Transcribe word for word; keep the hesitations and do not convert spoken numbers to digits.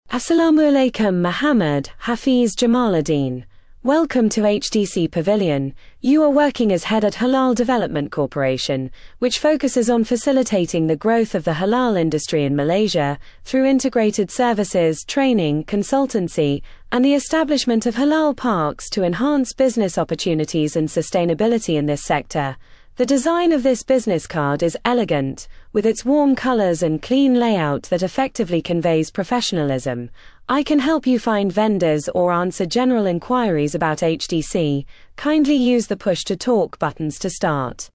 Assalamu alaikum Muhammad Hafiz Jamaluddin. Welcome to H D C Pavilion. You are working as head at Halal Development Corporation, which focuses on facilitating the growth of the halal industry in Malaysia through integrated services, training, consultancy, and the establishment of halal parks to enhance business opportunities and sustainability in this sector. The design of this business card is elegant, with its warm colors and clean layout that effectively conveys professionalism. I can help you find vendors or answer general inquiries about H D C. Kindly use the push to talk buttons to start.